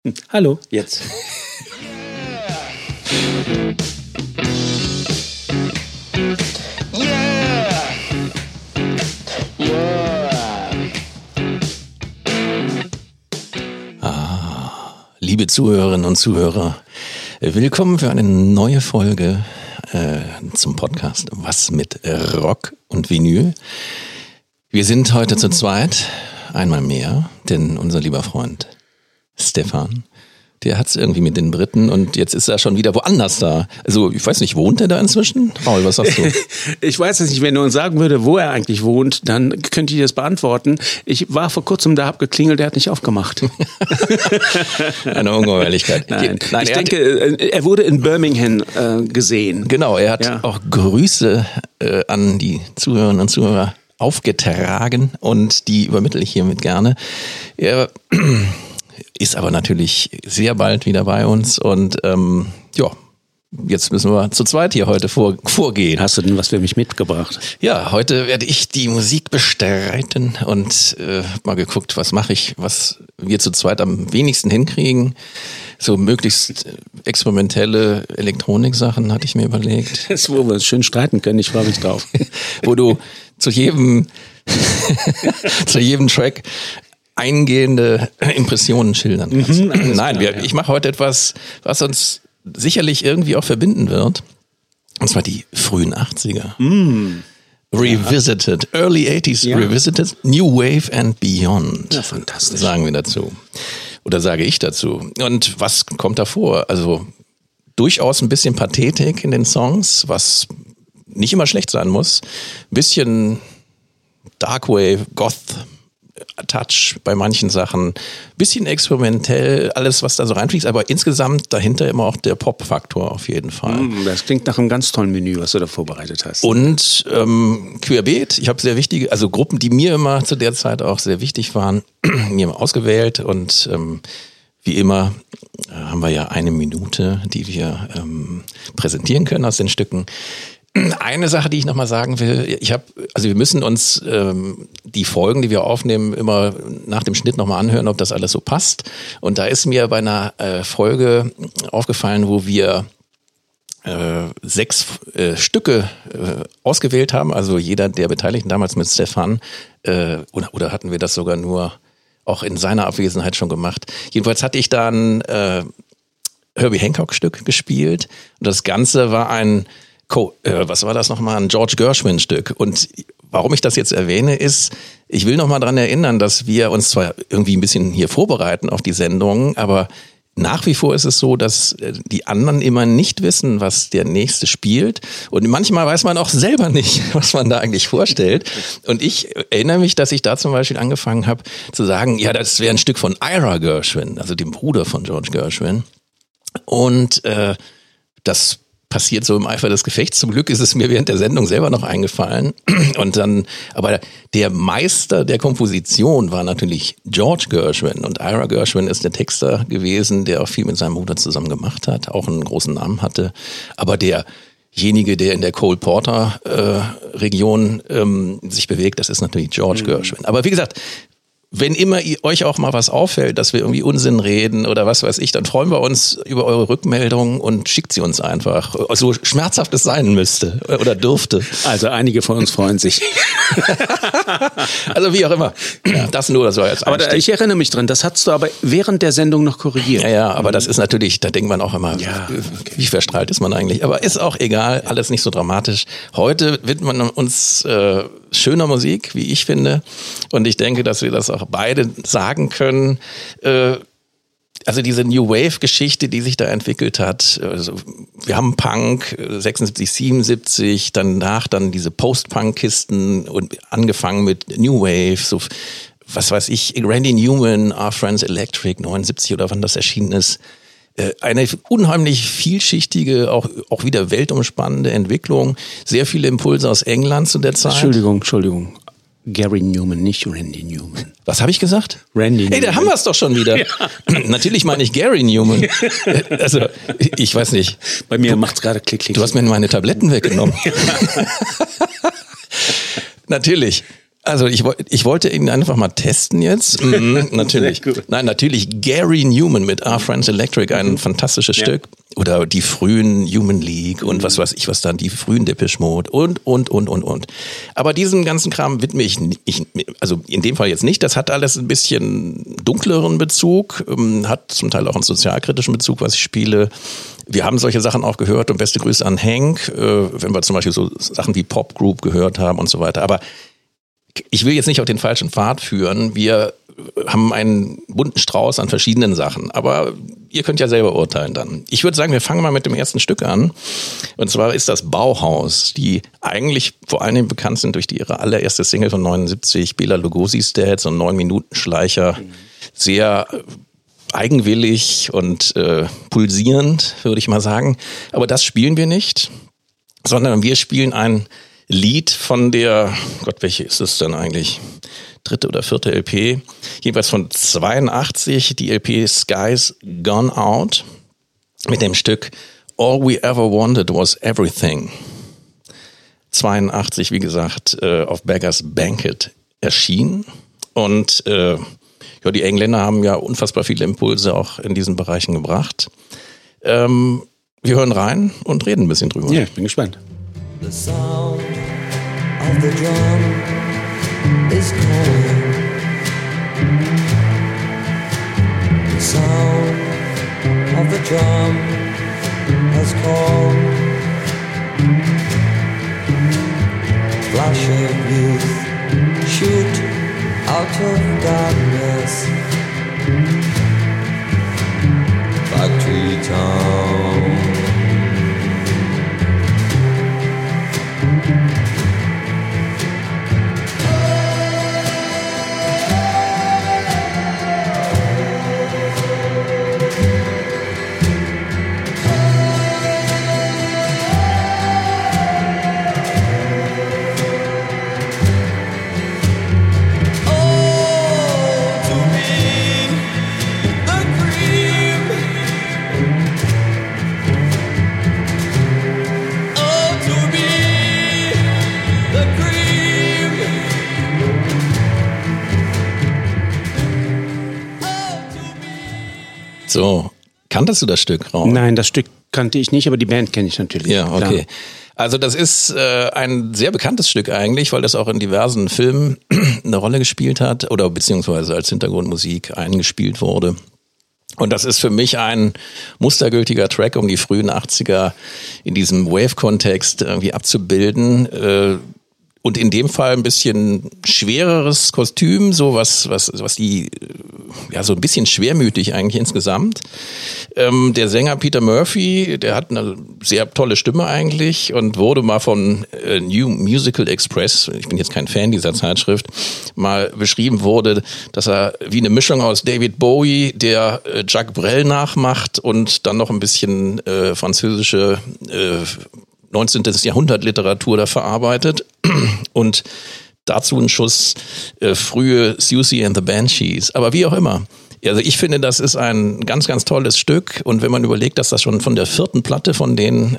Hallo, jetzt. Liebe Zuhörerinnen und Zuhörer, willkommen für eine neue Folge zum Podcast Was mit Rock und Vinyl. Wir sind heute zu zweit, einmal mehr, denn unser lieber Freund Stefan, der hat's irgendwie mit den Briten und jetzt ist er schon wieder woanders da. Also ich weiß nicht, wohnt er da inzwischen? Paul, was sagst du? Ich weiß es nicht, wenn er uns sagen würde, wo er eigentlich wohnt, dann könnte ich das beantworten. Ich war vor kurzem da, hab geklingelt, der hat nicht aufgemacht. Eine Ungeheuerlichkeit. Nein, ich denke, er wurde in Birmingham gesehen. Genau, er hat auch Grüße an die Zuhörerinnen und Zuhörer aufgetragen und die übermittle ich hiermit gerne. Er ist aber natürlich sehr bald wieder bei uns und jetzt müssen wir zu zweit hier heute vorgehen. Hast du denn was für mich mitgebracht? Ja, heute werde ich die Musik bestreiten und mal geguckt, was mache ich, was wir zu zweit am wenigsten hinkriegen. So möglichst experimentelle Elektronik-Sachen hatte ich mir überlegt. Das, wo wir uns schön streiten können, ich freue mich drauf. Wo du zu jedem Track eingehende Impressionen schildern kannst. Nein, ich mache heute etwas, was uns sicherlich irgendwie auch verbinden wird. Und zwar die frühen 80er. Revisited, Early 80s Revisited, New Wave and Beyond. Ja, fantastisch. Sagen wir dazu. Oder sage ich dazu. Und was kommt da vor? Also durchaus ein bisschen Pathetik in den Songs, was nicht immer schlecht sein muss. Ein bisschen Darkwave, Goth, Touch bei manchen Sachen, bisschen experimentell, alles was da so reinfließt, aber insgesamt dahinter immer auch der Pop-Faktor auf jeden Fall. Das klingt nach einem ganz tollen Menü, was du da vorbereitet hast. Und Querbeet, ich habe sehr wichtige, also Gruppen, die mir immer zu der Zeit auch sehr wichtig waren, mir ausgewählt und wie immer haben wir ja eine Minute, die wir präsentieren können aus den Stücken. Eine Sache, die ich nochmal sagen will, wir müssen uns die Folgen, die wir aufnehmen, immer nach dem Schnitt nochmal anhören, ob das alles so passt. Und da ist mir bei einer Folge aufgefallen, wo wir 6 Stücke ausgewählt haben, also jeder der Beteiligten damals mit Stefan, oder hatten wir das sogar nur auch in seiner Abwesenheit schon gemacht. Jedenfalls hatte ich da ein Herbie Hancock-Stück gespielt und das Ganze war ein George Gershwin-Stück. Und warum ich das jetzt erwähne, ist, ich will nochmal dran erinnern, dass wir uns zwar irgendwie ein bisschen hier vorbereiten auf die Sendung, aber nach wie vor ist es so, dass die anderen immer nicht wissen, was der Nächste spielt. Und manchmal weiß man auch selber nicht, was man da eigentlich vorstellt. Und ich erinnere mich, dass ich da zum Beispiel angefangen habe zu sagen, ja, das wäre ein Stück von Ira Gershwin, also dem Bruder von George Gershwin. Und das passiert so im Eifer des Gefechts. Zum Glück ist es mir während der Sendung selber noch eingefallen. Und dann, aber der Meister der Komposition war natürlich George Gershwin. Und Ira Gershwin ist der Texter gewesen, der auch viel mit seinem Bruder zusammen gemacht hat, auch einen großen Namen hatte. Aber derjenige, der in der Cole Porter Region sich bewegt, das ist natürlich George Gershwin. Aber wie gesagt, wenn immer euch auch mal was auffällt, dass wir irgendwie Unsinn reden oder was weiß ich, dann freuen wir uns über eure Rückmeldungen und schickt sie uns einfach. So schmerzhaft es sein müsste oder dürfte. Also einige von uns freuen sich. Also wie auch immer. Ja, das nur so als Einstieg. Aber ich erinnere mich dran, das hast du aber während der Sendung noch korrigiert. Ja, aber das ist natürlich, da denkt man auch immer, wie verstrahlt ist man eigentlich? Aber ist auch egal, alles nicht so dramatisch. Heute widmet man uns schöner Musik, wie ich finde. Und ich denke, dass wir das auch beide sagen können. Also diese New Wave-Geschichte, die sich da entwickelt hat. Also wir haben Punk, 76, 77, danach dann diese Post-Punk-Kisten und angefangen mit New Wave, so was weiß ich, Randy Newman, Our Friends Electric, 79 oder wann das erschienen ist. Eine unheimlich vielschichtige, auch wieder weltumspannende Entwicklung. Sehr viele Impulse aus England zu der Zeit. Entschuldigung. Gary Newman, nicht Randy Newman. Was habe ich gesagt? Randy Newman. Hey, da haben wir es doch schon wieder. Ja. Natürlich meine ich Gary Newman. Also, ich weiß nicht. Bei mir macht's gerade Klick. Du hast mir meine Tabletten weggenommen. Natürlich. Also ich wollte ihn einfach mal testen jetzt. Natürlich. Nein, natürlich Gary Numan mit Our Friends Electric, ein fantastisches Stück. Oder die frühen Human League und was weiß ich was dann, die frühen Depeche Mode und. Aber diesen ganzen Kram widme ich also in dem Fall jetzt nicht. Das hat alles ein bisschen dunkleren Bezug, hat zum Teil auch einen sozialkritischen Bezug, was ich spiele. Wir haben solche Sachen auch gehört und beste Grüße an Hank, wenn wir zum Beispiel so Sachen wie Pop Group gehört haben und so weiter. Aber ich will jetzt nicht auf den falschen Pfad führen. Wir haben einen bunten Strauß an verschiedenen Sachen. Aber ihr könnt ja selber urteilen dann. Ich würde sagen, wir fangen mal mit dem ersten Stück an. Und zwar ist das Bauhaus, die eigentlich vor allen Dingen bekannt sind durch ihre allererste Single von 79, Bela Lugosi's Dad, so ein 9-Minuten-Schleicher. Sehr eigenwillig und pulsierend, würde ich mal sagen. Aber das spielen wir nicht, sondern wir spielen ein Lied von der, Gott, welche ist es denn eigentlich? 3. oder 4. LP, jeweils von 82, die LP Skies Gone Out, mit dem Stück All We Ever Wanted Was Everything. 82, wie gesagt, auf Beggars Banquet erschienen. Und die Engländer haben ja unfassbar viele Impulse auch in diesen Bereichen gebracht. Wir hören rein und reden ein bisschen drüber. Ja, ich bin gespannt. The sound of the drum is calling. The sound of the drum has called. Flash of youth, shoot out of darkness. Factory town. So, kanntest du das Stück, Raul? Nein, das Stück kannte ich nicht, aber die Band kenne ich natürlich. Ja, okay. Klar. Also das ist ein sehr bekanntes Stück eigentlich, weil das auch in diversen Filmen eine Rolle gespielt hat oder beziehungsweise als Hintergrundmusik eingespielt wurde. Und das ist für mich ein mustergültiger Track, um die frühen 80er in diesem Wave-Kontext irgendwie abzubilden. Und in dem Fall ein bisschen schwereres Kostüm, so was die, ja, so ein bisschen schwermütig eigentlich insgesamt. Der Sänger Peter Murphy, der hat eine sehr tolle Stimme eigentlich und wurde mal von New Musical Express, ich bin jetzt kein Fan dieser Zeitschrift, mal beschrieben wurde, dass er wie eine Mischung aus David Bowie, der Jacques Brel nachmacht und dann noch ein bisschen französische 19. Jahrhundert Literatur da verarbeitet und dazu ein Schuss frühe Siouxsie and the Banshees. Aber wie auch immer. Also ich finde, das ist ein ganz, ganz tolles Stück. Und wenn man überlegt, dass das schon von der 4. Platte von denen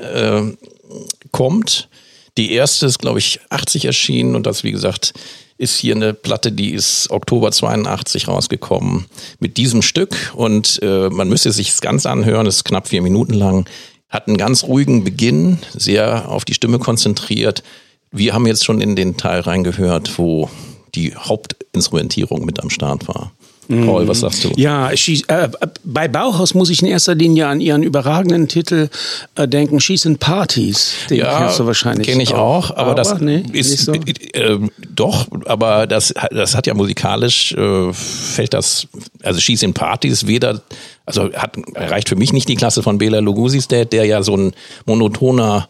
kommt, die erste ist, glaube ich, 80 erschienen und das, wie gesagt, ist hier eine Platte, die ist Oktober 82 rausgekommen mit diesem Stück. Und man müsste es sich ganz anhören, es ist knapp 4 Minuten lang. Hat einen ganz ruhigen Beginn, sehr auf die Stimme konzentriert. Wir haben jetzt schon in den Teil reingehört, wo die Hauptinstrumentierung mit am Start war. Paul, was sagst du? Ja, bei Bauhaus muss ich in erster Linie an ihren überragenden Titel denken, She's in Parties. Den kennst du wahrscheinlich. Kenne ich auch, aber das nee, ist so? Doch, aber das hat ja musikalisch fällt das, also She's in Parties erreicht für mich nicht die Klasse von Bela Lugosi's Dad, der ja so ein monotoner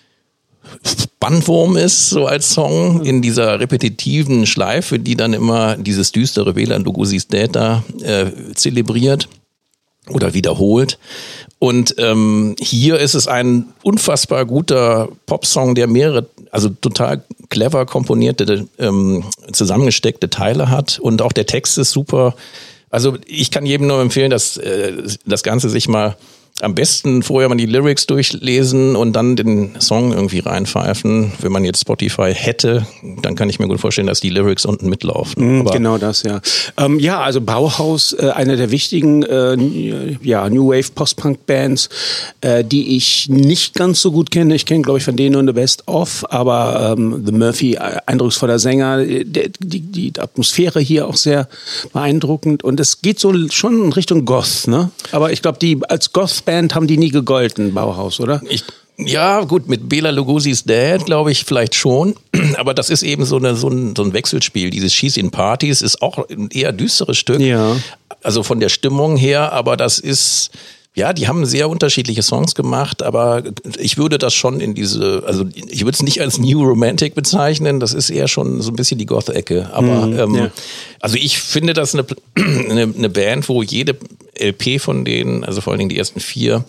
Bandwurm ist, so als Song, in dieser repetitiven Schleife, die dann immer dieses düstere Bela Lugosi's Dad da zelebriert oder wiederholt. Und hier ist es ein unfassbar guter Popsong, der mehrere, also total clever komponierte, zusammengesteckte Teile hat und auch der Text ist super. Also ich kann jedem nur empfehlen, dass das Ganze sich mal am besten vorher mal die Lyrics durchlesen und dann den Song irgendwie reinpfeifen. Wenn man jetzt Spotify hätte, dann kann ich mir gut vorstellen, dass die Lyrics unten mitlaufen. Aber genau das, ja. Ja, also Bauhaus, eine der wichtigen New Wave Post-Punk-Bands, die ich nicht ganz so gut kenne. Ich kenne, glaube ich, von denen nur The Best Of, aber The Murphy, eindrucksvoller Sänger, die Atmosphäre hier auch sehr beeindruckend und es geht so schon in Richtung Goth, ne? Aber ich glaube, die als Goth-Band haben die nie gegolten, Bauhaus, oder? Ja, gut, mit Bela Lugosi's Dad glaube ich vielleicht schon, aber das ist eben so ein Wechselspiel. Dieses She's in Parties ist auch ein eher düsteres Stück, also von der Stimmung her, aber das ist... Ja, die haben sehr unterschiedliche Songs gemacht, aber ich würde das schon ich würde es nicht als New Romantic bezeichnen, das ist eher schon so ein bisschen die Goth-Ecke. Aber also ich finde das eine Band, wo jede LP von denen, also vor allen Dingen die ersten 4,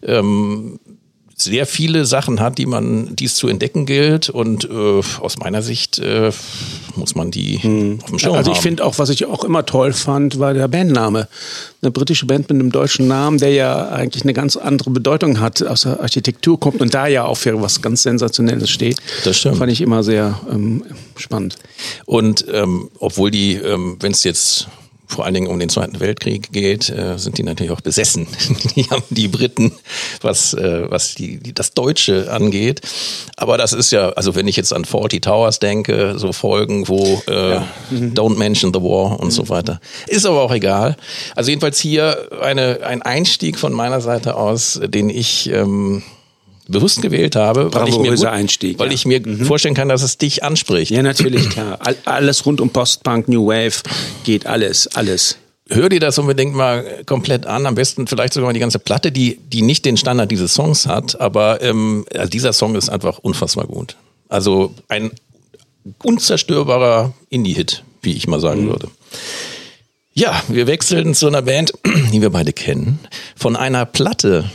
sehr viele Sachen hat, die es zu entdecken gilt und aus meiner Sicht muss man die auf dem Schirm haben. Also ich finde auch, was ich auch immer toll fand, war der Bandname. Eine britische Band mit einem deutschen Namen, der ja eigentlich eine ganz andere Bedeutung hat, aus der Architektur kommt und da ja auch für was ganz Sensationelles steht. Das stimmt. Fand ich immer sehr spannend. Und obwohl die, wenn es jetzt vor allen Dingen um den Zweiten Weltkrieg geht, sind die natürlich auch besessen. Die haben die Briten, was das Deutsche angeht. Aber das ist ja, also wenn ich jetzt an Fawlty Towers denke, so Folgen, wo Don't Mention the War und so weiter. Ist aber auch egal. Also jedenfalls hier ein Einstieg von meiner Seite aus, den ich bewusst gewählt habe, weil ich mir vorstellen kann, dass es dich anspricht. Ja, natürlich, klar. Alles rund um Post-Punk, New Wave, geht alles. Hör dir das unbedingt mal komplett an, am besten vielleicht sogar mal die ganze Platte, die nicht den Standard dieses Songs hat, aber dieser Song ist einfach unfassbar gut. Also ein unzerstörbarer Indie-Hit, wie ich mal sagen würde. Ja, wir wechseln zu einer Band, die wir beide kennen, von einer Platte,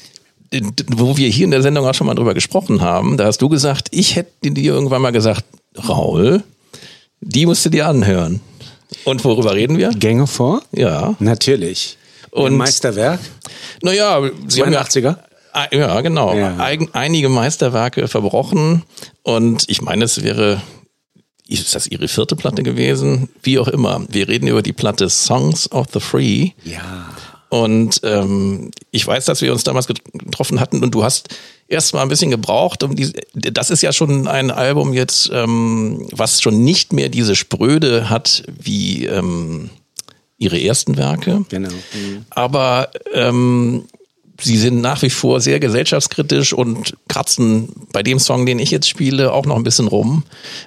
wo wir hier in der Sendung auch schon mal drüber gesprochen haben. Da hast du gesagt, ich hätte dir irgendwann mal gesagt, Raul, die musst du dir anhören. Und worüber reden wir? Gänge vor? Ja. Natürlich. Und ein Meisterwerk? Naja, sie haben 80er? Ja, genau. Ja. Einige Meisterwerke verbrochen. Und ich meine, ist das ihre 4. Platte gewesen? Wie auch immer. Wir reden über die Platte Songs of the Free. Ja. Und ich weiß, dass wir uns damals getroffen hatten und du hast erst mal ein bisschen gebraucht. Das ist ja schon ein Album jetzt, was schon nicht mehr diese Spröde hat wie ihre ersten Werke. Genau. Aber sie sind nach wie vor sehr gesellschaftskritisch und kratzen bei dem Song, den ich jetzt spiele, auch noch ein bisschen rum.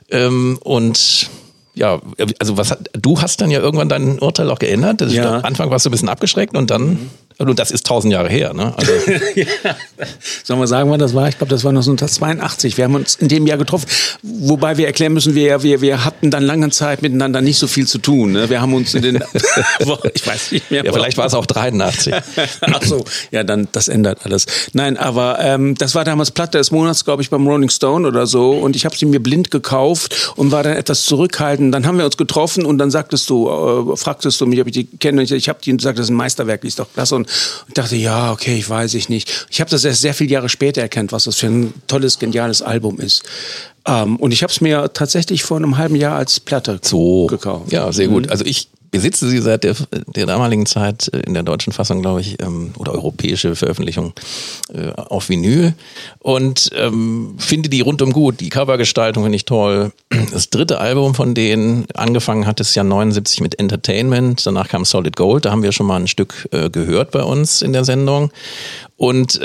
Und ja, also du hast dann ja irgendwann dein Urteil auch geändert. Ja. Am Anfang warst du ein bisschen abgeschreckt und dann, und das ist 1000 Jahre her, ne? Also. Ja. Sollen wir sagen, wann das war? Ich glaube, das war 1982. Wir haben uns in dem Jahr getroffen, wobei wir erklären müssen, wir hatten dann lange Zeit miteinander nicht so viel zu tun. Ne? Wir haben uns in den, ich weiß nicht mehr. Ja, vielleicht war es auch 83. Ach so, ja, dann, das ändert alles. Nein, aber das war damals Platte des Monats, glaube ich, beim Rolling Stone oder so und ich habe sie mir blind gekauft und war dann etwas zurückhaltend. Dann haben wir uns getroffen und dann fragtest du mich, ob ich die kenne. Ich habe die gesagt, das ist ein Meisterwerk, die ist doch klasse. Und dachte, ja, okay, ich weiß ich nicht. Ich habe das erst sehr viele Jahre später erkannt, was das für ein tolles, geniales Album ist. Und ich habe es mir tatsächlich vor einem halben Jahr als Platte gekauft. Ja, sehr gut. Also ich besitze sie seit der damaligen Zeit in der deutschen Fassung, glaube ich, oder europäische Veröffentlichung auf Vinyl und finde die rundum gut. Die Covergestaltung finde ich toll. Das 3. Album von denen, angefangen hat es ja 79 mit Entertainment, danach kam Solid Gold, da haben wir schon mal ein Stück gehört bei uns in der Sendung und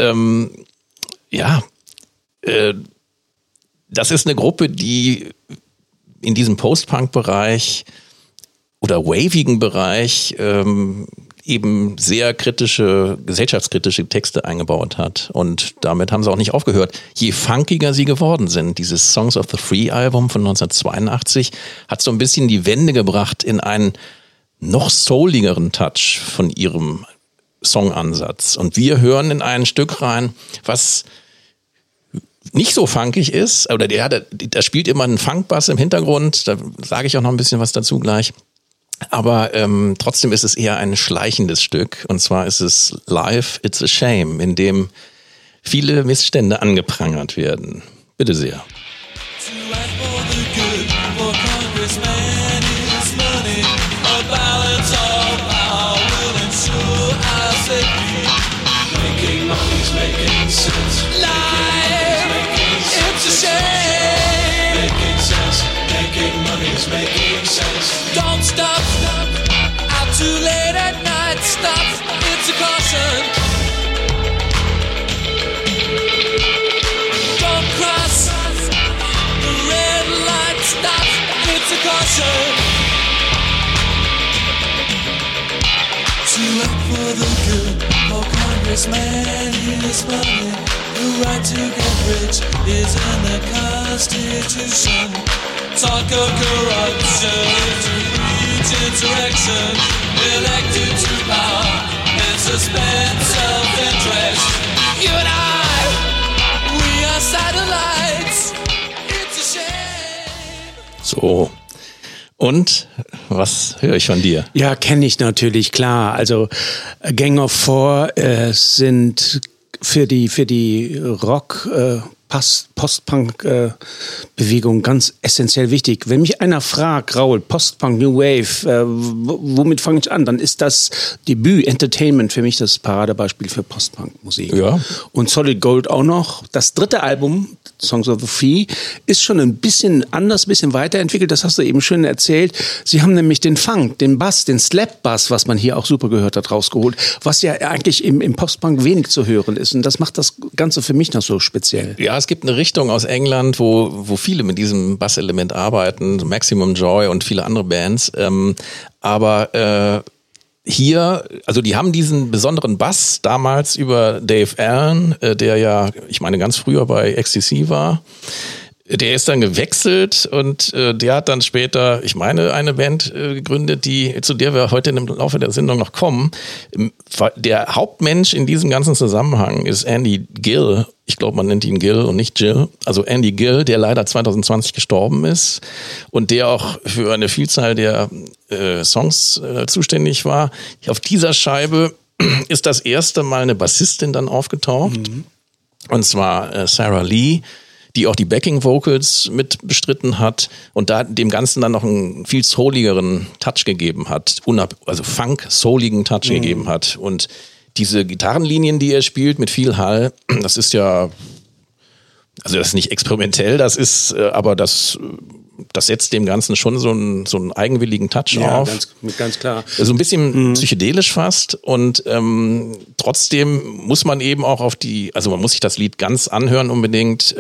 das ist eine Gruppe, die in diesem Post-Punk-Bereich oder wavigen Bereich eben sehr gesellschaftskritische Texte eingebaut hat. Und damit haben sie auch nicht aufgehört. Je funkiger sie geworden sind, dieses Songs of the Free Album von 1982 hat so ein bisschen die Wende gebracht in einen noch souligeren Touch von ihrem Songansatz. Und wir hören in ein Stück rein, was nicht so funkig ist, oder da spielt immer ein Funkbass im Hintergrund, da sage ich auch noch ein bisschen was dazu gleich. Aber trotzdem ist es eher ein schleichendes Stück. Und zwar ist es Life, It's a Shame, in dem viele Missstände angeprangert werden. Bitte sehr. Don't stop, out too late at night. Stop, it's a caution. Don't cross the red light. Stop, it's a caution. Too late for the good, oh congressman, here's money. The right to get rich is in the Constitution. Talk of corruption, insurrection, elected to power, and suspend self-interest. You and I, we are satellites. It's a shame. So. Und was höre ich von dir? Ja, kenne ich natürlich, klar. Also Gang of Four sind für die Rock Post-Punk-Bewegung ganz essentiell wichtig. Wenn mich einer fragt, Raul, Post-Punk, New Wave, womit fange ich an? Dann ist das Debüt Entertainment für mich das Paradebeispiel für Post-Punk-Musik. Ja. Und Solid Gold auch noch. Das dritte Album, Songs of the Free, ist schon ein bisschen anders, ein bisschen weiterentwickelt. Das hast du eben schön erzählt. Sie haben nämlich den Funk, den Bass, den Slap-Bass, was man hier auch super gehört hat, rausgeholt, was ja eigentlich im Post-Punk wenig zu hören ist. Und das macht das Ganze für mich noch so speziell. Ja, es gibt eine Richtung aus England, wo viele mit diesem Basselement arbeiten, Maximum Joy und viele andere Bands. Aber hier, also die haben diesen besonderen Bass damals über Dave Allen, der ja, ich meine, ganz früher bei XTC war. Der ist dann gewechselt und der hat dann später, ich meine, eine Band gegründet, zu der wir heute im Laufe der Sendung noch kommen. Der Hauptmensch in diesem ganzen Zusammenhang ist Andy Gill. Ich glaube, man nennt ihn Gill und nicht Jill. Also Andy Gill, der leider 2020 gestorben ist und der auch für eine Vielzahl der Songs zuständig war. Auf dieser Scheibe ist das erste Mal eine Bassistin dann aufgetaucht. Mhm. Und zwar Sarah Lee, die auch die Backing-Vocals mit bestritten hat und da dem Ganzen dann noch einen viel souligeren Touch gegeben hat, also Funk-souligen Touch gegeben hat. Und diese Gitarrenlinien, die er spielt mit viel Hall, das ist ja, also das ist nicht experimentell, das ist, aber das setzt dem Ganzen schon so einen eigenwilligen Touch auf. Ganz klar. So ein bisschen psychedelisch fast und trotzdem muss man eben auch also man muss sich das Lied ganz anhören unbedingt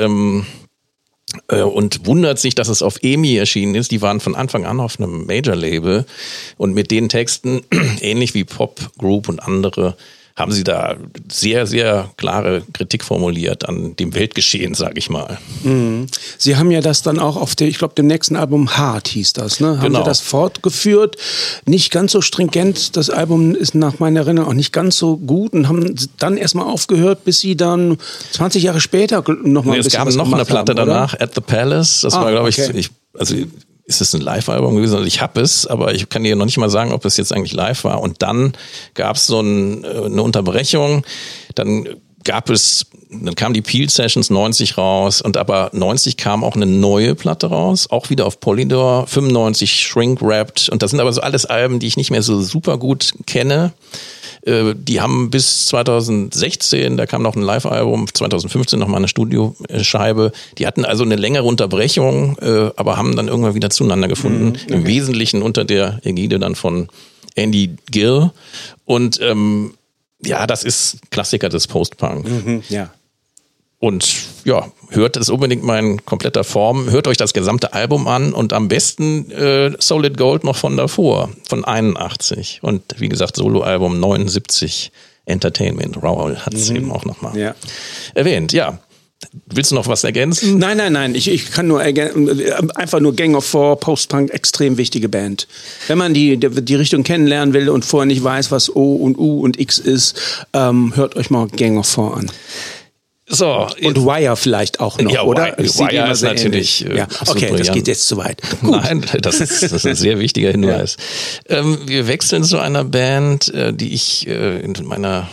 und wundert sich, dass es auf EMI erschienen ist. Die waren von Anfang an auf einem Major-Label und mit den Texten, ähnlich wie Pop Group und andere, haben sie da sehr, sehr klare Kritik formuliert an dem Weltgeschehen, sage ich mal. Mhm. Sie haben ja das dann auch auf dem nächsten Album Hard hieß das, ne? Haben genau. Sie das fortgeführt? Nicht ganz so stringent. Das Album ist nach meiner Erinnerung auch nicht ganz so gut und haben dann erstmal aufgehört, bis Sie dann 20 Jahre später nochmal ein bisschen was gemacht haben. Es gab noch eine Platte danach, At the Palace. Das war, glaube ich, ist es ein Live-Album gewesen? Also ich habe es, aber ich kann dir noch nicht mal sagen, ob es jetzt eigentlich live war. Und dann gab es so eine Unterbrechung. Dann kamen die Peel Sessions 90 raus und aber 90 kam auch eine neue Platte raus, auch wieder auf Polydor, 95 Shrink Wrapped. Und das sind aber so alles Alben, die ich nicht mehr so super gut kenne. Die haben bis 2016, da kam noch ein Live-Album, 2015 nochmal eine Studioscheibe. Die hatten also eine längere Unterbrechung, aber haben dann irgendwann wieder zueinander gefunden. Okay. Im Wesentlichen unter der Ägide dann von Andy Gill. Und ja, das ist Klassiker des Post-Punk. Ja. Und ja, hört es unbedingt mal in kompletter Form. Hört euch das gesamte Album an und am besten Solid Gold noch von davor, von 81. Und wie gesagt, Soloalbum 79, Entertainment. Raul hat es eben auch nochmal erwähnt. Ja, willst du noch was ergänzen? Nein. Ich kann nur einfach nur Gang of Four, Post-Punk, extrem wichtige Band. Wenn man die Richtung kennenlernen will und vorher nicht weiß, was O und U und X ist, hört euch mal Gang of Four an. So. Und Wire vielleicht auch noch, ja, oder? Wire ist natürlich ja. Okay, das geht jetzt zu weit. Gut. Nein, das ist ein sehr wichtiger Hinweis. Ja. Wir wechseln zu einer Band, die ich in meiner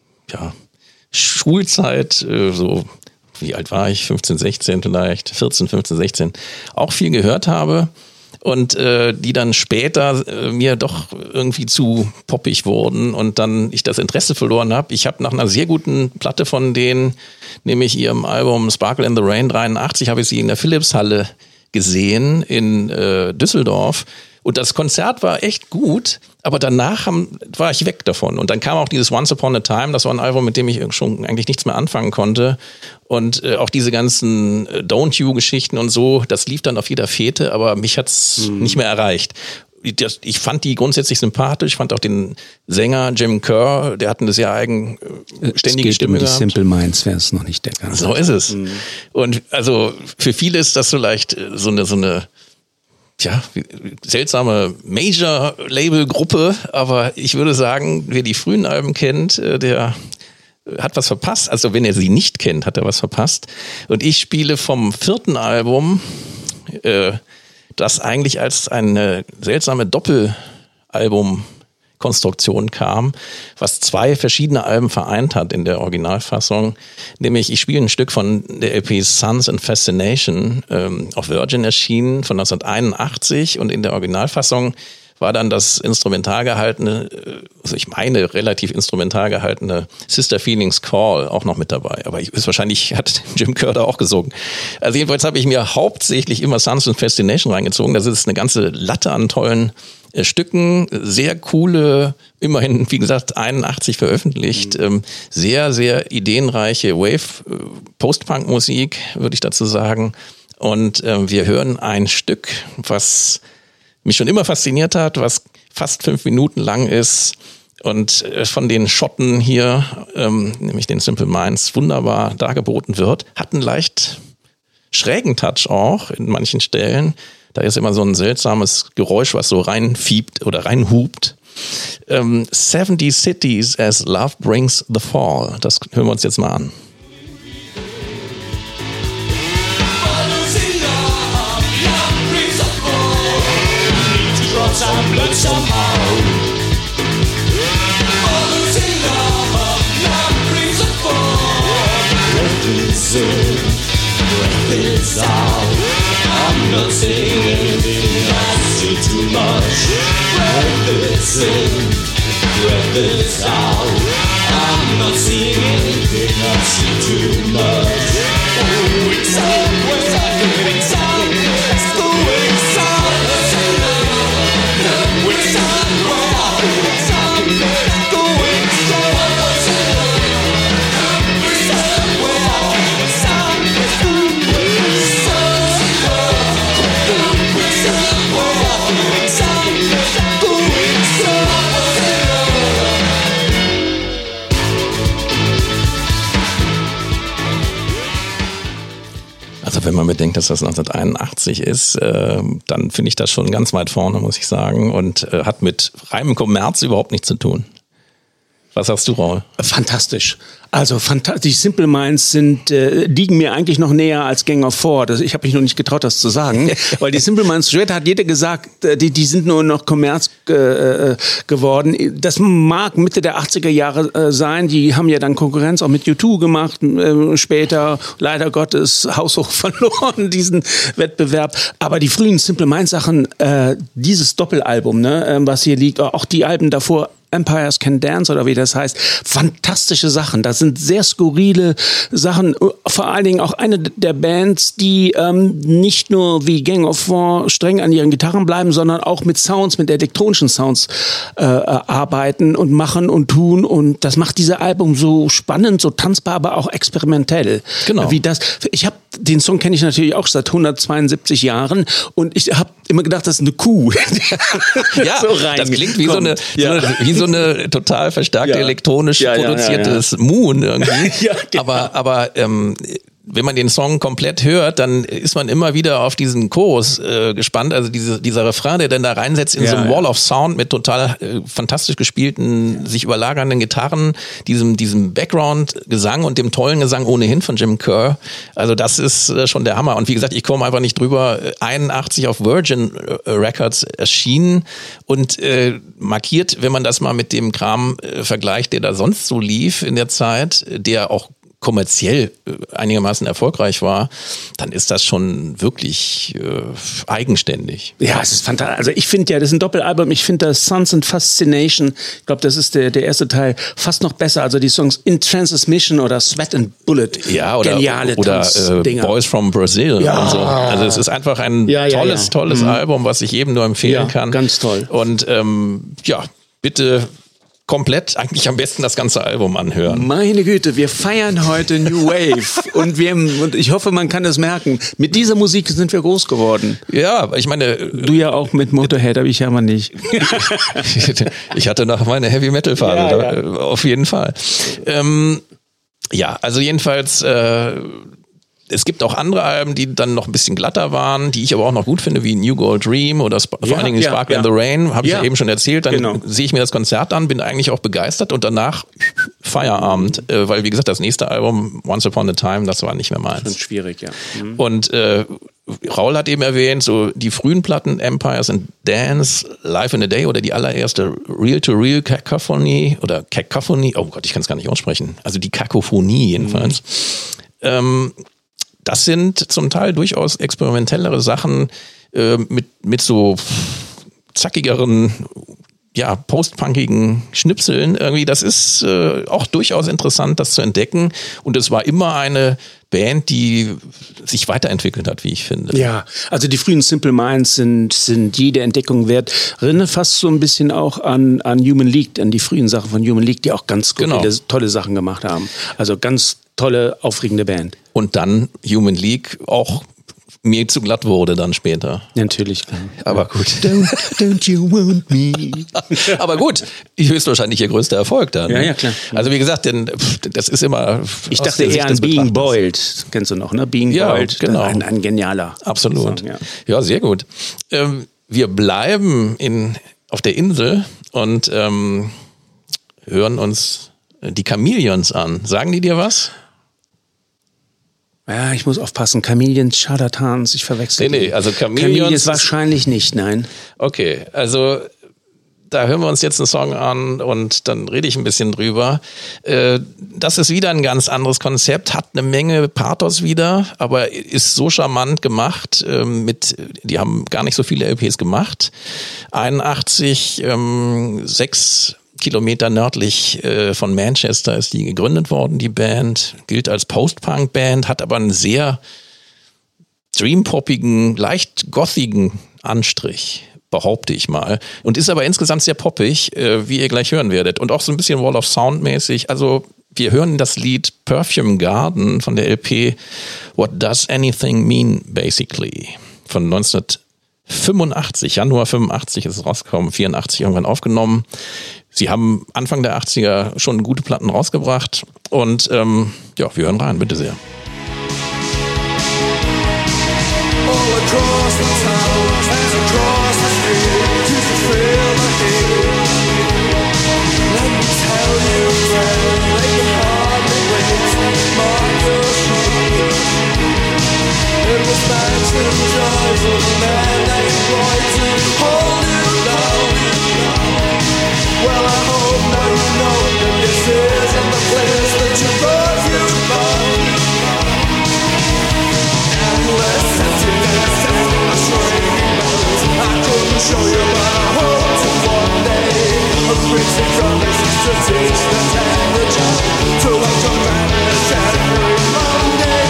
Schulzeit, so wie alt war ich? 15, 16 vielleicht, 14, 15, 16, auch viel gehört habe. Und die dann später mir doch irgendwie zu poppig wurden und dann ich das Interesse verloren habe. Ich habe nach einer sehr guten Platte von denen, nämlich ihrem Album Sparkle in the Rain 83, habe ich sie in der Philipshalle gesehen in Düsseldorf. Und das Konzert war echt gut, aber danach war ich weg davon. Und dann kam auch dieses Once Upon a Time, das war ein Album, mit dem ich schon eigentlich nichts mehr anfangen konnte. Und auch diese ganzen Don't You-Geschichten und so, das lief dann auf jeder Fete, aber mich hat's nicht mehr erreicht. Ich fand die grundsätzlich sympathisch, ich fand auch den Sänger Jim Kerr, der hat eine sehr eigenständige Stimme gehabt. Die Simple Minds wäre es noch nicht der ganze. So ist es. Und also für viele ist das vielleicht so eine seltsame Major-Label-Gruppe, aber ich würde sagen, wer die frühen Alben kennt, der hat was verpasst. Also wenn er sie nicht kennt, hat er was verpasst. Und ich spiele vom 4. Album, das eigentlich als eine seltsame Doppelalbum-Konstruktion kam, was 2 verschiedene Alben vereint hat in der Originalfassung. Nämlich, ich spiele ein Stück von der LP Sons and Fascination, auf Virgin erschienen, von 1981, und in der Originalfassung war dann das instrumental gehaltene, also ich meine relativ instrumental gehaltene Sister Feelings Call auch noch mit dabei. Aber wahrscheinlich hat Jim Kerr da auch gesungen. Also jedenfalls habe ich mir hauptsächlich immer Sons and Fascination reingezogen. Das ist eine ganze Latte an tollen Stücken, sehr coole, immerhin, wie gesagt, 81 veröffentlicht, sehr, sehr ideenreiche Wave-Post-Punk-Musik, würde ich dazu sagen. Und wir hören ein Stück, was mich schon immer fasziniert hat, was fast 5 Minuten lang ist und von den Schotten hier, nämlich den Simple Minds, wunderbar dargeboten wird. Hat einen leicht schrägen Touch auch in manchen Stellen. Da ist immer so ein seltsames Geräusch, was so reinfiebt oder reinhupt. 70 Cities as Love Brings the Fall. Das hören wir uns jetzt mal an. Some blood somehow. Losing love brings a fall. Breath is in, breath is out. I'm not saying anything, I see too much. Breath is in, breath is out. I'm not seeing anything, I see too much. Oh, it's somewhere, it's going somewhere, it's going somewhere. Also wenn man bedenkt, dass das 1981 ist, dann finde ich das schon ganz weit vorne, muss ich sagen, und hat mit reinem Kommerz überhaupt nichts zu tun. Was sagst du, Raul? Fantastisch. Also die Simple Minds liegen mir eigentlich noch näher als Gang of Four. Ich habe mich noch nicht getraut, das zu sagen, weil die Simple Minds, später hat jeder gesagt, die sind nur noch Kommerz geworden. Das mag Mitte der 80er Jahre sein. Die haben ja dann Konkurrenz auch mit U2 gemacht. Später, leider Gottes, haushoch verloren, diesen Wettbewerb. Aber die frühen Simple Minds Sachen, dieses Doppelalbum, ne, was hier liegt, auch die Alben davor, Empires Can Dance oder wie das heißt, fantastische Sachen. Das sind sehr skurrile Sachen, vor allen Dingen auch eine der Bands, die nicht nur wie Gang of Four streng an ihren Gitarren bleiben, sondern auch mit Sounds, mit elektronischen Sounds arbeiten und machen und tun, und das macht dieses Album so spannend, so tanzbar, aber auch experimentell. Genau. Den Song kenne ich natürlich auch seit 172 Jahren, und ich habe immer gedacht, das ist eine Kuh. Ja, so das klingt wie so eine total verstärkte elektronisch produziertes Moon irgendwie. Ja, genau. Aber wenn man den Song komplett hört, dann ist man immer wieder auf diesen Chorus gespannt, also dieser Refrain, der dann da reinsetzt in so einem Wall of Sound mit total fantastisch gespielten, sich überlagernden Gitarren, diesem Background-Gesang und dem tollen Gesang ohnehin von Jim Kerr. Also das ist schon der Hammer. Und wie gesagt, ich komme einfach nicht drüber. 81 auf Virgin Records erschienen und markiert, wenn man das mal mit dem Kram vergleicht, der da sonst so lief in der Zeit, der auch kommerziell einigermaßen erfolgreich war, dann ist das schon wirklich eigenständig. Ja, es ist fantastisch. Also ich finde das ist ein Doppelalbum. Ich finde das Sons and Fascination, ich glaube, das ist der erste Teil, fast noch besser. Also die Songs In Transmission oder Sweat and Bullet. Ja, geniale oder Boys from Brazil und so. Also es ist einfach ein tolles Album, was ich jedem nur empfehlen kann. Ganz toll. Und bitte komplett, eigentlich am besten das ganze Album anhören. Meine Güte, wir feiern heute New Wave und ich hoffe, man kann es merken. Mit dieser Musik sind wir groß geworden. Ja, ich meine... Du ja auch mit Motorhead, aber ich aber nicht. Ich hatte noch meine Heavy-Metal-Phase, auf jeden Fall. Also jedenfalls... Es gibt auch andere Alben, die dann noch ein bisschen glatter waren, die ich aber auch noch gut finde, wie New Gold Dream oder vor allen Dingen Sparkle in the Rain, habe ich ja eben schon erzählt. Dann sehe ich mir das Konzert an, bin eigentlich auch begeistert und danach Feierabend, weil wie gesagt, das nächste Album, Once Upon a Time, das war nicht mehr meins. Schon schwierig, ja. Und Raul hat eben erwähnt, so die frühen Platten, Empires and Dance, Live in a Day oder die allererste Real-to-Real Cacophony oder Cacophony, oh Gott, ich kann es gar nicht aussprechen, also die Kakophonie jedenfalls. Das sind zum Teil durchaus experimentellere Sachen mit so zackigeren, postpunkigen Schnipseln. Irgendwie, das ist auch durchaus interessant, das zu entdecken. Und es war immer eine Band, die sich weiterentwickelt hat, wie ich finde. Ja, also die frühen Simple Minds sind jede Entdeckung wert. Erinnert fast so ein bisschen auch an Human League, an die frühen Sachen von Human League, die auch ganz tolle Sachen gemacht haben. Also ganz tolle, aufregende Band. Und dann Human League auch mir zu glatt wurde dann später. Natürlich. Aber gut. Don't you want me? Aber gut, höchstwahrscheinlich ihr größter Erfolg dann. Ja, klar. Also wie gesagt, denn das ist immer... Ich dachte eher an Being Boiled. Kennst du noch, ne? Being Boiled. Genau. Ein genialer. Absolut. Song, ja, sehr gut. Wir bleiben auf der Insel und hören uns die Chameleons an. Sagen die dir was? Ja, ich muss aufpassen. Chameleons, Charlatans, ich verwechsel. Nee, also Chameleons wahrscheinlich nicht, nein. Okay, also da hören wir uns jetzt einen Song an und dann rede ich ein bisschen drüber. Das ist wieder ein ganz anderes Konzept, hat eine Menge Pathos wieder, aber ist so charmant gemacht. Die haben gar nicht so viele LPs gemacht. 81, 6 Kilometer nördlich von Manchester ist die gegründet worden, die Band. Gilt als Post-Punk-Band, hat aber einen sehr dreampoppigen, leicht gothigen Anstrich, behaupte ich mal. Und ist aber insgesamt sehr poppig, wie ihr gleich hören werdet. Und auch so ein bisschen Wall of Sound mäßig. Also wir hören das Lied Perfume Garden von der LP What Does Anything Mean Basically von 1985, Januar 85 ist es rausgekommen, 84 irgendwann aufgenommen. Sie haben Anfang der 80er schon gute Platten rausgebracht und wir hören rein, bitte sehr. All across the town and across the street, you can feel the heat. Let me tell you, friend, they can hardly wait. Mark your sheet. It was thanks to the joys of a man named Roy to hold you down. Well, I hope now you know that this isn't the place that you thought you'd found. Endless emptiness, a shrinking bones. I couldn't show you, but I hope to one day. A pretty promise is to teach the temperature to welcome madness every Monday.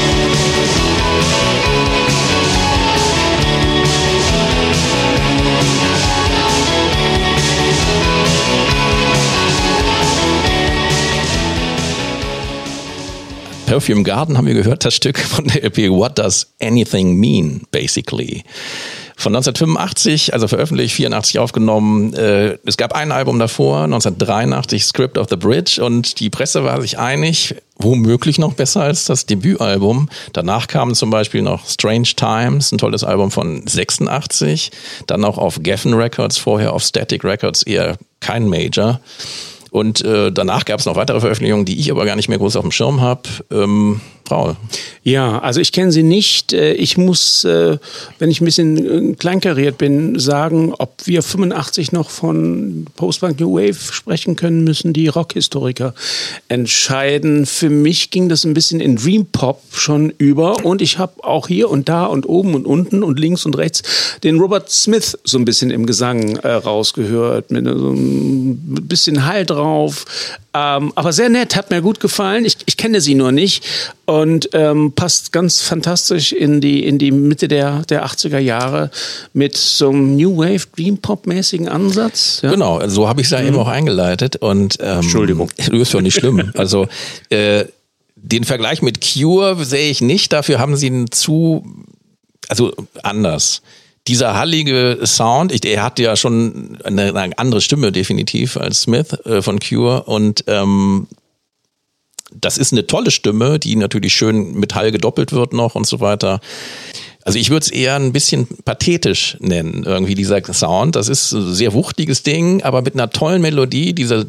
Perfume Garden haben wir gehört, das Stück von der LP What Does Anything Mean Basically Von 1985, also veröffentlicht, 84 aufgenommen. Es gab ein Album davor, 1983, Script of the Bridge, und die Presse war sich einig, womöglich noch besser als das Debütalbum. Danach kamen zum Beispiel noch Strange Times, ein tolles Album von 86, dann auch auf Geffen Records, vorher auf Static Records, eher kein Major. Und danach gab es noch weitere Veröffentlichungen, die ich aber gar nicht mehr groß auf dem Schirm habe. Paul. Ja, also ich kenne sie nicht. Ich muss, wenn ich ein bisschen kleinkariert bin, sagen, ob wir 85 noch von Post-Punk New Wave sprechen können, müssen die Rockhistoriker entscheiden. Für mich ging das ein bisschen in Dream Pop schon über, und ich habe auch hier und da und oben und unten und links und rechts den Robert Smith so ein bisschen im Gesang rausgehört, mit so ein bisschen Hall drauf. Aber sehr nett, hat mir gut gefallen. Ich kenne sie nur nicht und passt ganz fantastisch in die Mitte der 80er Jahre mit so einem New Wave Dream Pop mäßigen Ansatz. Ja? Genau, so habe ich es ja eben auch eingeleitet. Und Entschuldigung, ist doch nicht schlimm. Also den Vergleich mit Cure sehe ich nicht. Dafür haben sie ihn anders. Dieser hallige Sound, er hatte ja schon eine andere Stimme definitiv als Smith von Cure, und das ist eine tolle Stimme, die natürlich schön mit Hall gedoppelt wird noch und so weiter. Also ich würde es eher ein bisschen pathetisch nennen, irgendwie dieser Sound. Das ist ein sehr wuchtiges Ding, aber mit einer tollen Melodie, dieses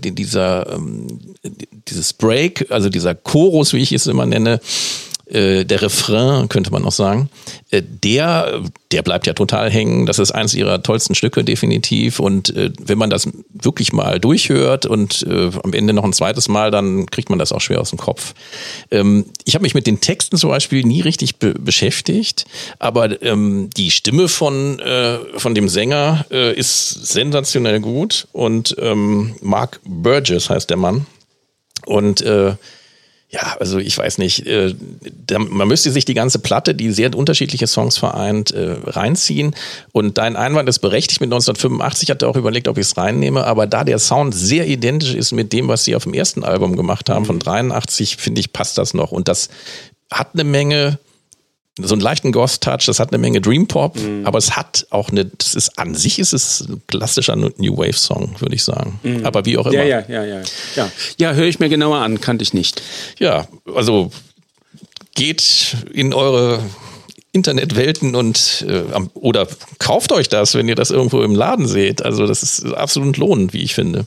Break, also dieser Chorus, wie ich es immer nenne, der Refrain, könnte man auch sagen, der bleibt ja total hängen. Das ist eines ihrer tollsten Stücke definitiv. Und wenn man das wirklich mal durchhört und am Ende noch ein zweites Mal, dann kriegt man das auch schwer aus dem Kopf. Ich habe mich mit den Texten zum Beispiel nie richtig beschäftigt, aber die Stimme von dem Sänger ist sensationell gut, und Mark Burgess heißt der Mann. Und ja, also ich weiß nicht, man müsste sich die ganze Platte, die sehr unterschiedliche Songs vereint, reinziehen. Und dein Einwand ist berechtigt mit 1985, ich hatte auch überlegt, ob ich es reinnehme, aber da der Sound sehr identisch ist mit dem, was sie auf dem ersten Album gemacht haben, von 83, finde ich, passt das noch. Und das hat eine Menge, so einen leichten Goth-Touch, das hat eine Menge Dream Pop, aber es hat auch an sich ist es ein klassischer New Wave-Song, würde ich sagen. Aber wie auch immer. Ja, höre ich mir genauer an, kannte ich nicht. Ja, also geht in eure Internetwelten und oder kauft euch das, wenn ihr das irgendwo im Laden seht. Also das ist absolut lohnend, wie ich finde.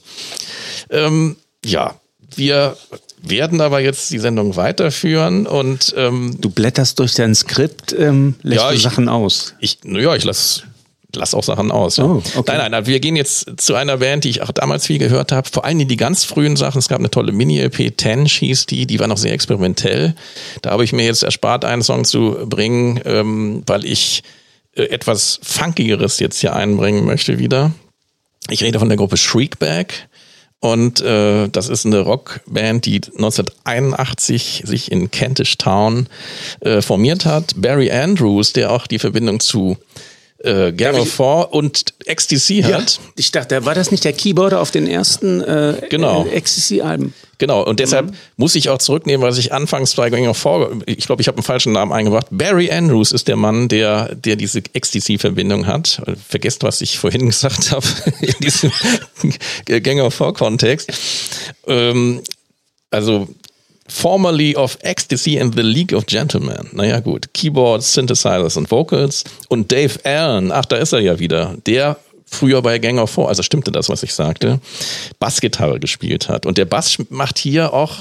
Ja, wir werden aber jetzt die Sendung weiterführen, und du blätterst durch dein Skript, lässt du Sachen aus. Ich lass auch Sachen aus. Ja. Oh, okay. Nein, wir gehen jetzt zu einer Band, die ich auch damals viel gehört habe, vor allem die ganz frühen Sachen. Es gab eine tolle Mini-LP, Tench hieß die war noch sehr experimentell. Da habe ich mir jetzt erspart, einen Song zu bringen, weil ich etwas Funkigeres jetzt hier einbringen möchte wieder. Ich rede von der Gruppe Shriekback. Und das ist eine Rockband, die 1981 sich in Kentish Town formiert hat. Barry Andrews, der auch die Verbindung zu Gang of Four und XTC hat. Ja, ich dachte, war das nicht der Keyboarder auf den ersten XTC-Alben? Genau, und deshalb muss ich auch zurücknehmen, was ich anfangs bei Gang of Four, ich glaube, ich habe einen falschen Namen eingebracht. Barry Andrews ist der Mann, der diese XTC-Verbindung hat. Vergesst, was ich vorhin gesagt habe in diesem Gang of Four-Kontext. Also formerly of Ecstasy and the League of Gentlemen. Naja gut, Keyboards, Synthesizers und Vocals. Und Dave Allen, da ist er ja wieder, der früher bei Gang of Four, also stimmte das, was ich sagte, Bassgitarre gespielt hat. Und der Bass macht hier auch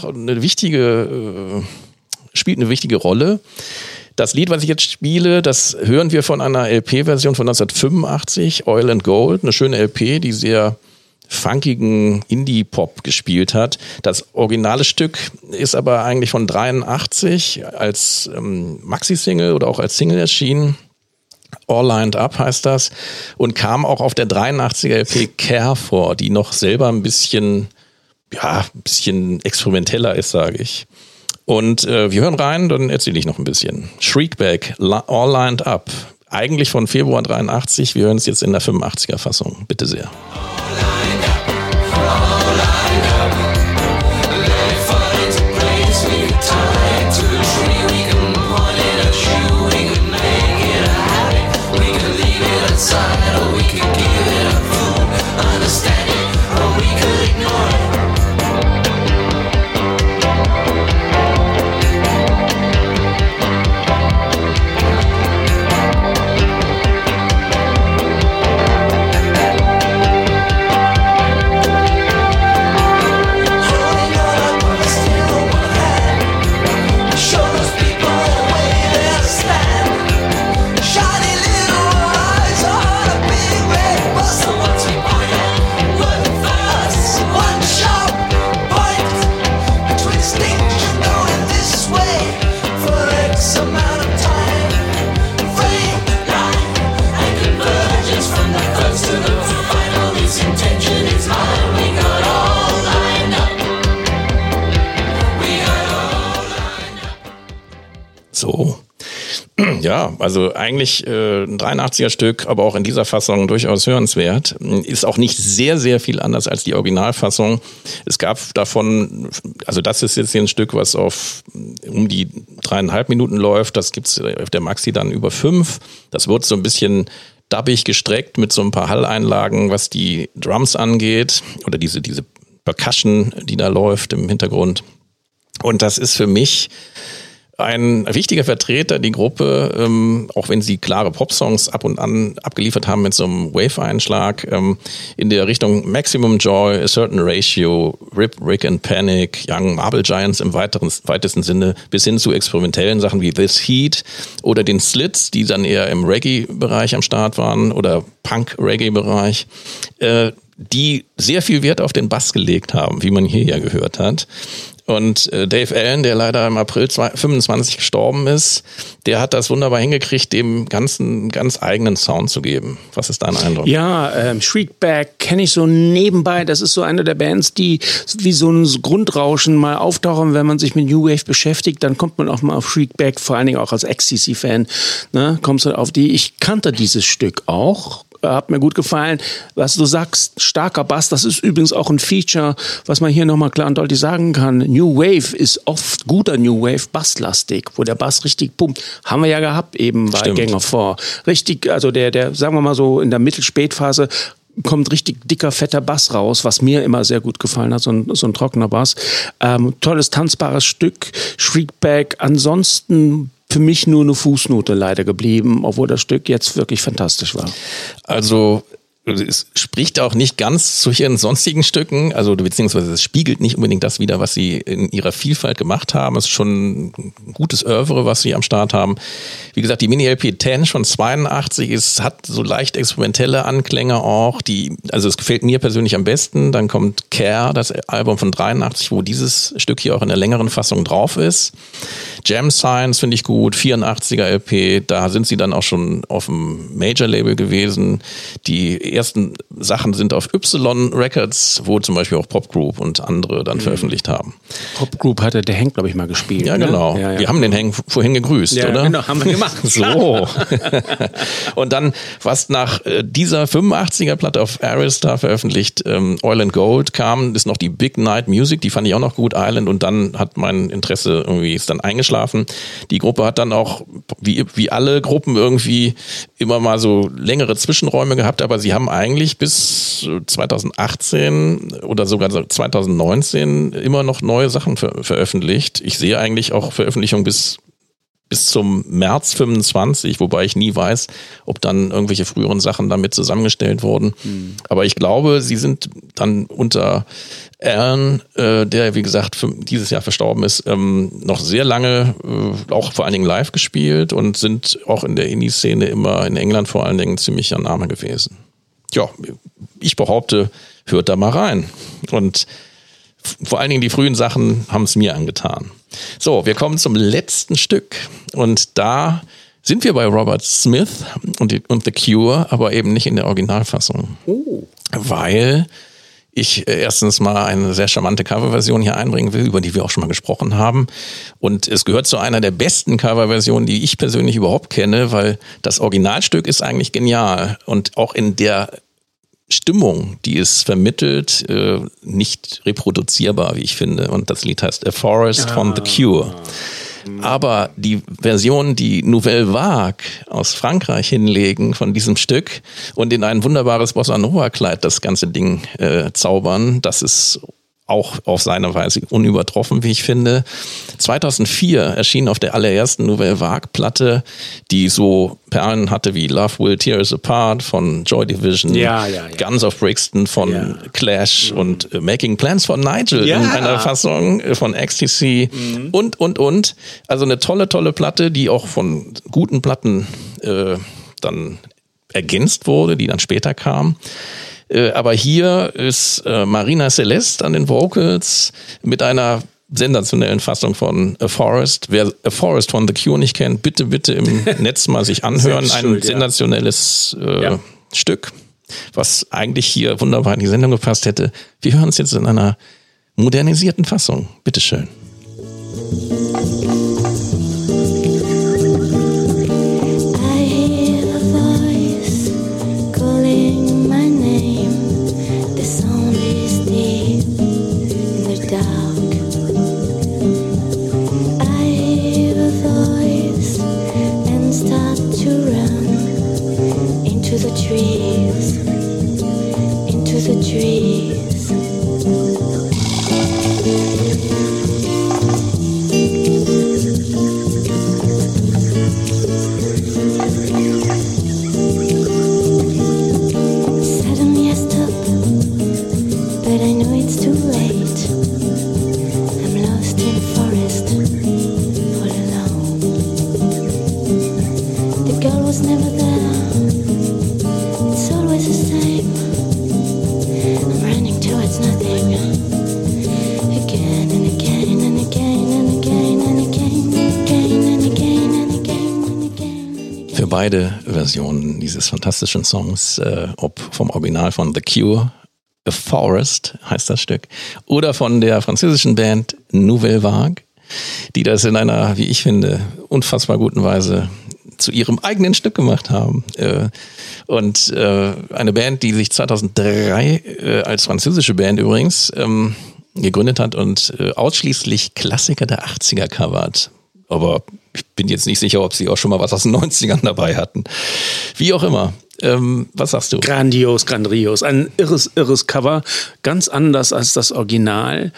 spielt eine wichtige Rolle. Das Lied, was ich jetzt spiele, das hören wir von einer LP-Version von 1985, Oil and Gold, eine schöne LP, die sehr funkigen Indie-Pop gespielt hat. Das originale Stück ist aber eigentlich von 83 als Maxi-Single oder auch als Single erschienen. All Lined Up heißt das, und kam auch auf der 83er LP Care vor, die noch selber ein bisschen experimenteller ist, sage ich. Und wir hören rein, dann erzähle ich noch ein bisschen. Shriekback, All Lined Up, eigentlich von Februar 83, wir hören es jetzt in der 85er Fassung. Bitte sehr. We can leave it So. Ja, also eigentlich ein 83er Stück, aber auch in dieser Fassung durchaus hörenswert. Ist auch nicht sehr, sehr viel anders als die Originalfassung. Es gab davon, also das ist jetzt hier ein Stück, was auf um die 3,5 Minuten läuft. Das gibt's auf der Maxi dann über 5. Das wird so ein bisschen dubbig gestreckt mit so ein paar Halleinlagen, was die Drums angeht oder diese Percussion, die da läuft im Hintergrund. Und das ist für mich ein wichtiger Vertreter, die Gruppe, auch wenn sie klare Popsongs ab und an abgeliefert haben mit so einem Wave-Einschlag, in der Richtung Maximum Joy, A Certain Ratio, Rip, Rick and Panic, Young Marble Giants im weitesten Sinne, bis hin zu experimentellen Sachen wie This Heat oder den Slits, die dann eher im Reggae-Bereich am Start waren oder Punk-Reggae-Bereich, die sehr viel Wert auf den Bass gelegt haben, wie man hier ja gehört hat. Und Dave Allen, der leider im April 25 gestorben ist, der hat das wunderbar hingekriegt, dem Ganzen ganz eigenen Sound zu geben. Was ist dein Eindruck? Ja, Shriekback kenne ich so nebenbei. Das ist so eine der Bands, die wie so ein Grundrauschen mal auftauchen. Wenn man sich mit New Wave beschäftigt, dann kommt man auch mal auf Shriekback, vor allen Dingen auch als XTC-Fan. Ne? Kommst du auf die? Ich kannte dieses Stück auch. Hat mir gut gefallen. Was du sagst, starker Bass, das ist übrigens auch ein Feature, was man hier nochmal klar und deutlich sagen kann. New Wave ist oft guter New Wave basslastig, wo der Bass richtig pumpt. Haben wir ja gehabt eben bei Gang of Four. Richtig, also der, sagen wir mal so in der Mittelspätphase kommt richtig dicker, fetter Bass raus, was mir immer sehr gut gefallen hat, so ein trockener Bass. Tolles, tanzbares Stück, Shriekback. Ansonsten für mich nur eine Fußnote leider geblieben, obwohl das Stück jetzt wirklich fantastisch war. Also es spricht auch nicht ganz zu ihren sonstigen Stücken, also beziehungsweise es spiegelt nicht unbedingt das wider, was sie in ihrer Vielfalt gemacht haben. Es ist schon ein gutes Oeuvre, was sie am Start haben. Wie gesagt, die Mini-LP 10 von 82 hat so leicht experimentelle Anklänge auch. Also es gefällt mir persönlich am besten. Dann kommt Care, das Album von 83, wo dieses Stück hier auch in der längeren Fassung drauf ist. Jam Science finde ich gut, 84er LP, da sind sie dann auch schon auf dem Major-Label gewesen. Die ersten Sachen sind auf Y Records, wo zum Beispiel auch Popgroup und andere dann veröffentlicht haben. Popgroup hatte der Hank, glaube ich, mal gespielt. Ja, genau. Ne? Ja. Wir haben den Hank vorhin gegrüßt, ja, oder? Genau, haben wir gemacht. So. Und dann, was nach dieser 85er Platte auf Arista veröffentlicht, Oil and Gold kam, ist noch die Big Night Music, die fand ich auch noch gut, Island, und dann hat mein Interesse irgendwie ist dann eingeschlafen. Die Gruppe hat dann auch, wie alle Gruppen irgendwie immer mal so längere Zwischenräume gehabt, aber sie haben eigentlich bis 2018 oder sogar 2019 immer noch neue Sachen veröffentlicht. Ich sehe eigentlich auch Veröffentlichungen bis zum März 25, wobei ich nie weiß, ob dann irgendwelche früheren Sachen damit zusammengestellt wurden. Aber ich glaube, sie sind dann unter Allen, der wie gesagt dieses Jahr verstorben ist, noch sehr lange, auch vor allen Dingen live gespielt und sind auch in der Indie-Szene immer in England vor allen Dingen ziemlicher Name gewesen. Ja, ich behaupte, hört da mal rein. Und vor allen Dingen die frühen Sachen haben es mir angetan. So, wir kommen zum letzten Stück und da sind wir bei Robert Smith und The Cure, aber eben nicht in der Originalfassung. Weil ich erstens mal eine sehr charmante Coverversion hier einbringen will, über die wir auch schon mal gesprochen haben. Und es gehört zu einer der besten Coverversionen, die ich persönlich überhaupt kenne, weil das Originalstück ist eigentlich genial und auch in der Stimmung, die es vermittelt, nicht reproduzierbar, wie ich finde. Und das Lied heißt A Forest von The Cure. Aber die Version, die Nouvelle Vague aus Frankreich hinlegen von diesem Stück und in ein wunderbares Bossa Nova Kleid das ganze Ding zaubern, das ist auch auf seine Weise unübertroffen, wie ich finde. 2004 erschien auf der allerersten Nouvelle Vague Platte, die so Perlen hatte wie Love Will Tear Us Apart von Joy Division, Guns of Brixton von Clash und Making Plans von Nigel in einer Fassung von XTC und. Also eine tolle Platte, die auch von guten Platten dann ergänzt wurde, die dann später kam. Aber hier ist Marina Celeste an den Vocals mit einer sensationellen Fassung von A Forest. Wer A Forest von The Cure nicht kennt, bitte im Netz mal sich anhören. Ein sensationelles Stück, was eigentlich hier wunderbar in die Sendung gepasst hätte. Wir hören es jetzt in einer modernisierten Fassung. Bitteschön. beide Versionen dieses fantastischen Songs, ob vom Original von The Cure, A Forest heißt das Stück, oder von der französischen Band Nouvelle Vague, die das in einer, wie ich finde, unfassbar guten Weise zu ihrem eigenen Stück gemacht haben. Und eine Band, die sich 2003 als französische Band übrigens gegründet hat und ausschließlich Klassiker der 80er covert. Aber ich bin jetzt nicht sicher, ob sie auch schon mal was aus den 90ern dabei hatten. Wie auch immer. Was sagst du? Grandios. Ein irres Cover. Ganz anders als das Original.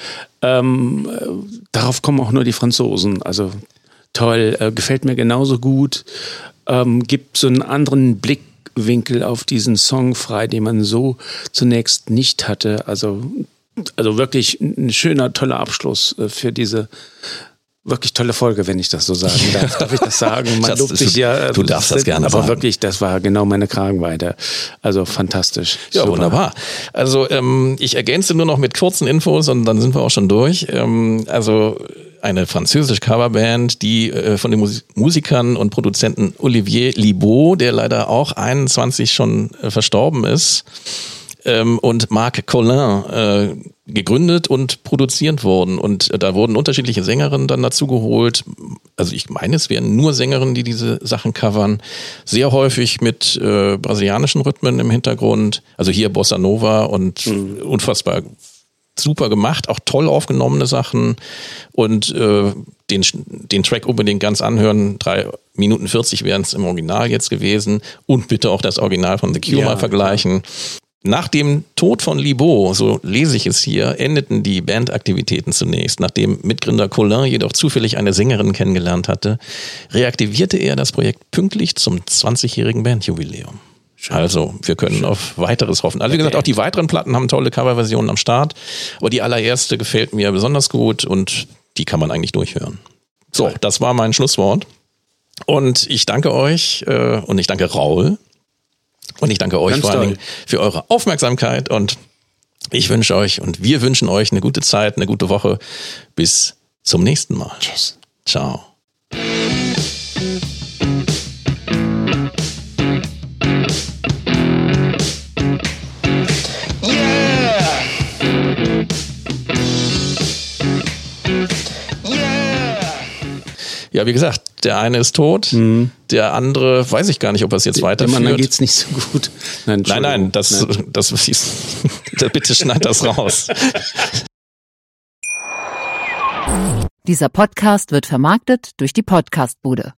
Darauf kommen auch nur die Franzosen. Also toll, gefällt mir genauso gut. Gibt so einen anderen Blickwinkel auf diesen Song frei, den man so zunächst nicht hatte. Also wirklich ein schöner, toller Abschluss für diese wirklich tolle Folge, wenn ich das so sagen darf. Darf ich das sagen? Man lobt sich ja. Du darfst das gerne sagen. Aber wirklich, das war genau meine Kragenweite. Also fantastisch. Ja, super. Wunderbar. Also ich ergänze nur noch mit kurzen Infos und dann sind wir auch schon durch. Also eine französische Coverband, die von den Musikern und Produzenten Olivier Libaud, der leider auch 21 schon verstorben ist, und Marc Collin gegründet und produziert wurden. Und da wurden unterschiedliche Sängerinnen dann dazu geholt. Also ich meine, es wären nur Sängerinnen, die diese Sachen covern. Sehr häufig mit brasilianischen Rhythmen im Hintergrund. Also hier Bossa Nova und unfassbar super gemacht. Auch toll aufgenommene Sachen. Und den Track unbedingt ganz anhören. 3 Minuten 40 wären es im Original jetzt gewesen. Und bitte auch das Original von The Cure mal vergleichen. Nach dem Tod von Libaud, so lese ich es hier, endeten die Bandaktivitäten zunächst. Nachdem Mitgründer Collin jedoch zufällig eine Sängerin kennengelernt hatte, reaktivierte er das Projekt pünktlich zum 20-jährigen Bandjubiläum. Also, wir können auf weiteres hoffen. Also wie gesagt, auch die weiteren Platten haben tolle Coverversionen am Start. Aber die allererste gefällt mir besonders gut und die kann man eigentlich durchhören. So, das war mein Schlusswort. Und ich danke euch und ich danke Raul. Und ich danke euch vor allen Dingen für eure Aufmerksamkeit und ich wünsche euch und wir wünschen euch eine gute Zeit, eine gute Woche. Bis zum nächsten Mal. Tschüss. Ciao. Ja, wie gesagt, der eine ist tot, der andere weiß ich gar nicht, ob er es jetzt weiterführt. Dem anderen geht's nicht so gut. Nein, das bitte schneid das raus. Dieser Podcast wird vermarktet durch die Podcastbude.